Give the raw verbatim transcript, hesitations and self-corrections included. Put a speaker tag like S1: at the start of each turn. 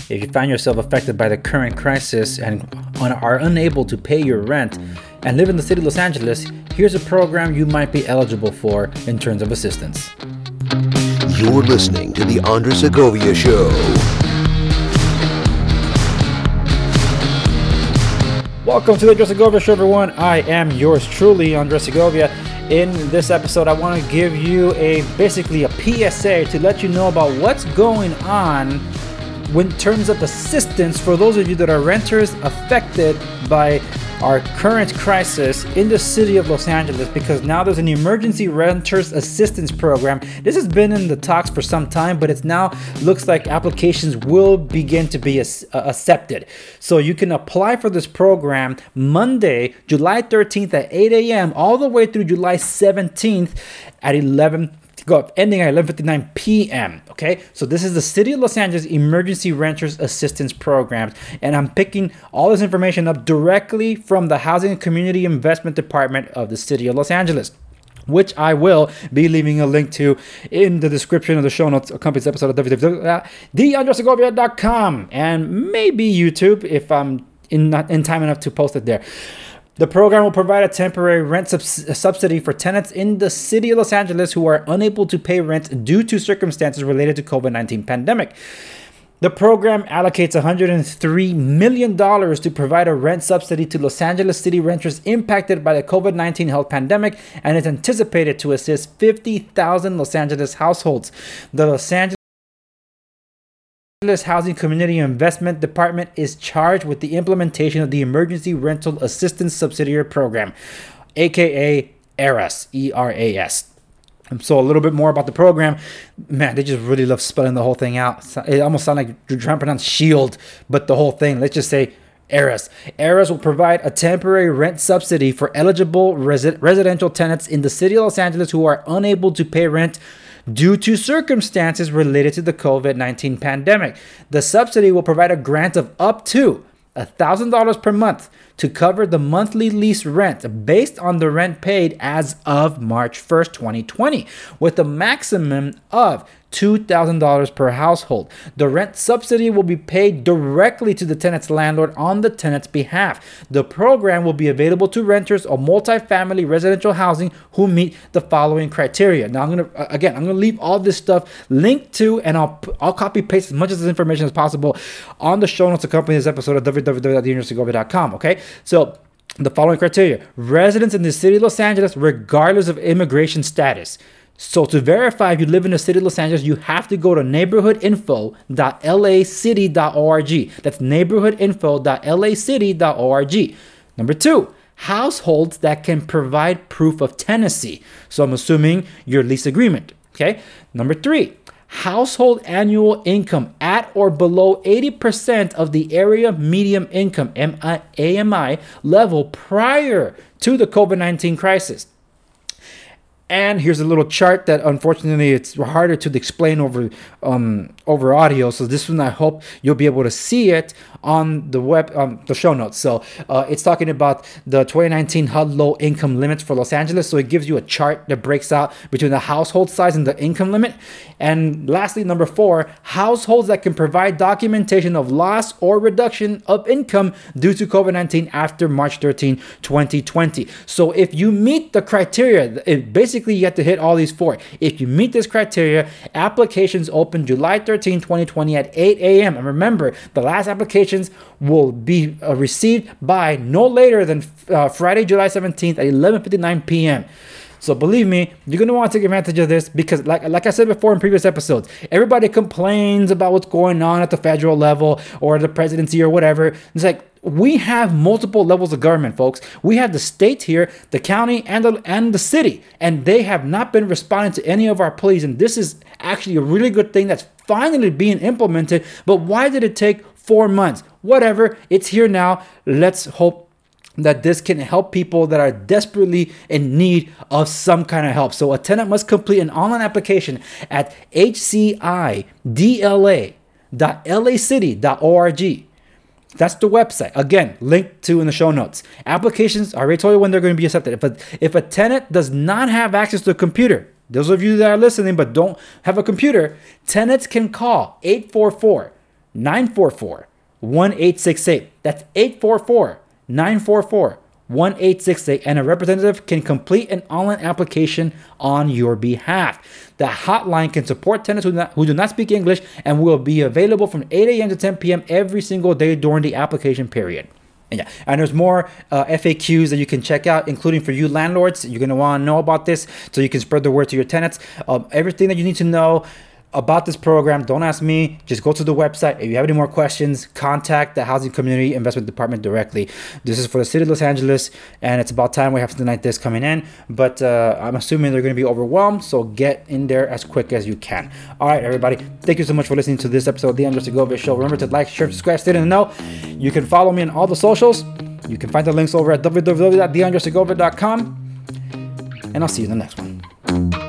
S1: If you find yourself affected by the current crisis and are unable to pay your rent and live in the city of Los Angeles, here's a program you might be eligible for in terms of assistance.
S2: You're listening to The Andres Segovia Show.
S1: Welcome to The Andres Segovia Show, everyone. I am yours truly, Andres Segovia. In this episode, I want to give you a basically a P S A to let you know about what's going on in terms of assistance for those of you that are renters affected by our current crisis in the city of Los Angeles, because now there's an emergency renters assistance program. This has been in the talks for some time, but it's now looks like applications will begin to be as, uh, accepted. So you can apply for this program Monday, July thirteenth at eight a.m. all the way through July seventeenth at eleven Go ending at eleven fifty-nine p.m. Okay, so this is the City of Los Angeles Emergency Renters Assistance Programs, and I'm picking all this information up directly from the Housing and Community Investment Department of the City of Los Angeles, which I will be leaving a link to in the description of the show notes accompanying this episode of w w w dot the andres segovia dot com and maybe YouTube if I'm in not in time enough to post it there. The program will provide a temporary rent subs- subsidy for tenants in the city of Los Angeles who are unable to pay rent due to circumstances related to COVID nineteen pandemic. The program allocates one hundred three million dollars to provide a rent subsidy to Los Angeles city renters impacted by the COVID nineteen health pandemic and is anticipated to assist fifty thousand Los Angeles households. The Los Angeles Housing Community Investment Department is charged with the implementation of the Emergency Rental Assistance Subsidiary Program, aka ERAS, E R A S. And so a little bit more about the program. Man, they just really love spelling the whole thing out. It almost sounds like you're trying to pronounce shield, but the whole thing. Let's just say ERAS. ERAS will provide a temporary rent subsidy for eligible resi- residential tenants in the city of Los Angeles who are unable to pay rent due to circumstances related to the COVID nineteen pandemic. The subsidy will provide a grant of up to one thousand dollars per month to cover the monthly lease rent based on the rent paid as of March first, twenty twenty, with a maximum of two thousand dollars per household. The rent subsidy will be paid directly to the tenant's landlord on the tenant's behalf. The program will be available to renters of multifamily residential housing who meet the following criteria. Now, I'm gonna again, I'm gonna leave all this stuff linked to, and I'll I'll copy paste as much of this information as possible on the show notes accompanying this episode at w w w dot the andres segovia dot com. Okay, so the following criteria: residents in the city of Los Angeles, regardless of immigration status. So to verify if you live in the city of Los Angeles, you have to go to neighborhood info dot l a city dot org. That's neighborhood info dot l a city dot org. Number two, households that can provide proof of tenancy. So I'm assuming your lease agreement. Okay. Number three, household annual income at or below eighty percent of the area median income A M I level prior to the COVID nineteen crisis. And here's a little chart that unfortunately it's harder to explain over um, over audio. So this one, I hope you'll be able to see it on the web, um, the show notes. So uh, it's talking about the twenty nineteen H U D low income limits for Los Angeles. So it gives you a chart that breaks out between the household size and the income limit. And lastly, number four, households that can provide documentation of loss or reduction of income due to COVID nineteen after March thirteenth, twenty twenty. So if you meet the criteria, it basically you have to hit all these four. If you meet this criteria, applications open July thirteenth, twenty twenty at eight a.m. And remember, the last applications will be uh, received by no later than uh, Friday, July seventeenth at eleven fifty-nine p.m. So believe me, you're going to want to take advantage of this because like, like I said before in previous episodes, everybody complains about what's going on at the federal level or the presidency or whatever. It's like, we have multiple levels of government, folks. We have the state here, the county, and the, and the city, and they have not been responding to any of our pleas. And this is actually a really good thing that's finally being implemented. But why did it take four months? Whatever, it's here now. Let's hope that this can help people that are desperately in need of some kind of help. So a tenant must complete an online application at h c i d l a dot l a city dot org. That's the website. Again, linked to in the show notes. Applications, I already told you when they're going to be accepted. If a, if a tenant does not have access to a computer, those of you that are listening but don't have a computer, tenants can call eight four four, nine four four, one eight six eight. That's eight four four, nine four four, one eight six eight, and a representative can complete an online application on your behalf. The hotline can support tenants who do not, who do not speak English and will be available from eight a.m. to ten p.m. every single day during the application period. And yeah, and there's more uh, F A Qs that you can check out, including for you landlords. You're going to want to know about this so you can spread the word to your tenants. Um, everything that you need to know about this program, don't ask me, just go to the website. If you have any more questions, contact the Housing Community Investment Department directly. This is for the city of Los Angeles, and it's about time we have something like this coming in, but uh, I'm assuming they're going to be overwhelmed, so get in there as quick as you can. All right, everybody, thank you so much for listening to this episode of The Andres Segovia Show. Remember to like, share, subscribe, stay in the know. You can follow me on all the socials. You can find the links over at w w w dot the andres segovia dot com, and I'll see you in the next one.